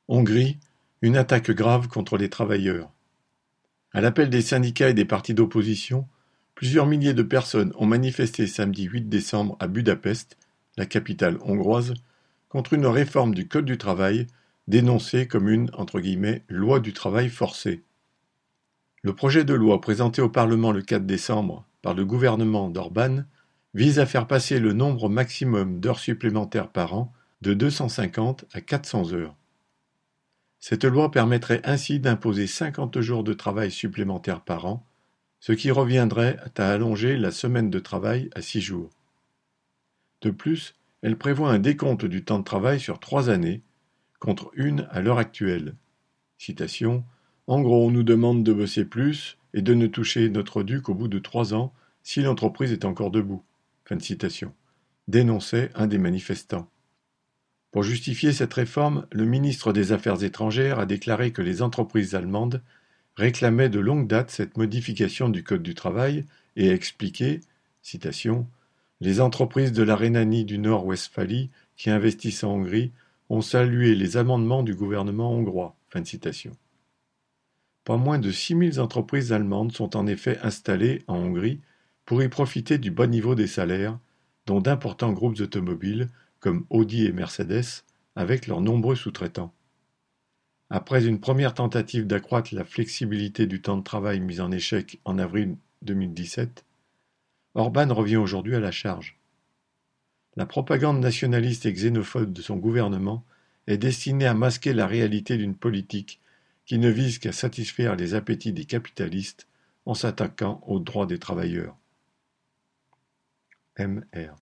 Hongrie, une attaque grave contre les travailleurs. À l'appel des syndicats et des partis d'opposition, plusieurs milliers de personnes ont manifesté samedi 8 décembre à Budapest, la capitale hongroise, contre une réforme du code du travail dénoncée comme une « loi du travail forcé ». Le projet de loi présenté au Parlement le 4 décembre par le gouvernement d'Orbán vise à faire passer le nombre maximum d'heures supplémentaires par an de 250 à 400 heures. Cette loi permettrait ainsi d'imposer 50 jours de travail supplémentaires par an, ce qui reviendrait à allonger la semaine de travail à 6 jours. De plus, elle prévoit un décompte du temps de travail sur 3 années, contre une à l'heure actuelle. Citation : En gros, on nous demande de bosser plus et de ne toucher notre dû qu'au bout de 3 ans si l'entreprise est encore debout. Fin de citation. Dénonçait un des manifestants. Pour justifier cette réforme, le ministre des Affaires étrangères a déclaré que les entreprises allemandes réclamaient de longue date cette modification du Code du travail et a expliqué, citation, Les entreprises de la Rhénanie du Nord-Westphalie qui investissent en Hongrie ont salué les amendements du gouvernement hongrois. Fin de citation. Pas moins de 6000 entreprises allemandes sont en effet installées en Hongrie pour y profiter du bas niveau des salaires, dont d'importants groupes automobiles comme Audi et Mercedes, avec leurs nombreux sous-traitants. Après une première tentative d'accroître la flexibilité du temps de travail mise en échec en avril 2017, Orbán revient aujourd'hui à la charge. La propagande nationaliste et xénophobe de son gouvernement est destinée à masquer la réalité d'une politique qui ne vise qu'à satisfaire les appétits des capitalistes en s'attaquant aux droits des travailleurs. Mr.